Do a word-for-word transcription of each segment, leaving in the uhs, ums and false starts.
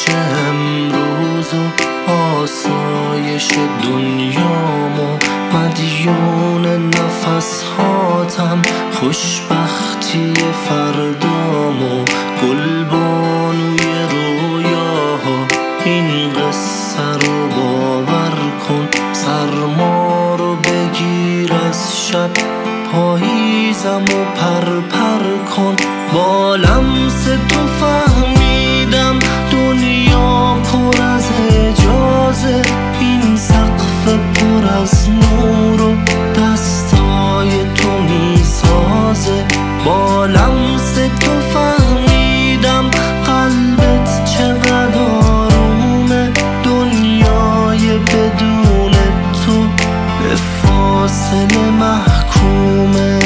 امروز و آسایش دنیامو، مدیون نفس هاتم خوشبختی فردامو، گلبانوی رویاها این قصه رو باور کن، سرما رو بگیر از شب، پاییزم و پر پر کن. با لمس تو فهمیدم دنیا پر از اجازه، این سقف پر از نور و دستای تو میسازه. با لمس تو فهمیدم قلبت چقدر آرومه، دنیای بدون تو به فاصله محکومه.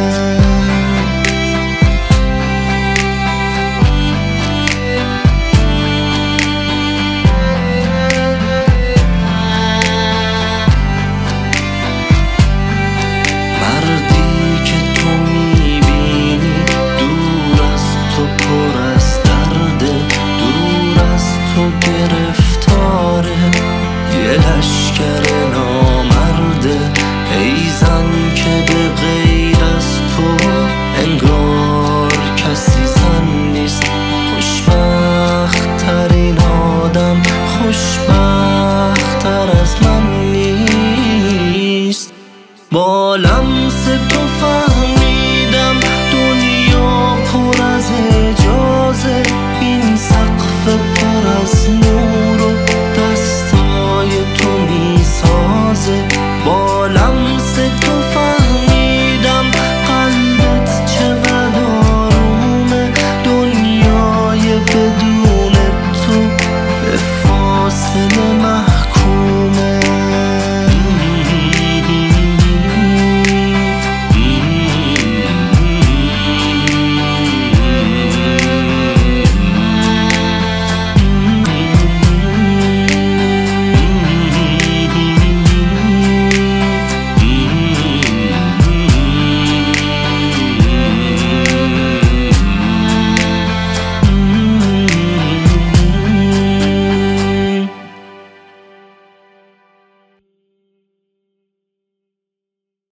لشکر نامرده ای زن که به غیر از تو انگار کسی زن نیست. خوشبخت ترین آدم خوشبخت تر از من نیست. با لمس تو فهمیدم دنیا پر از اجازه، این سقف پر از نور و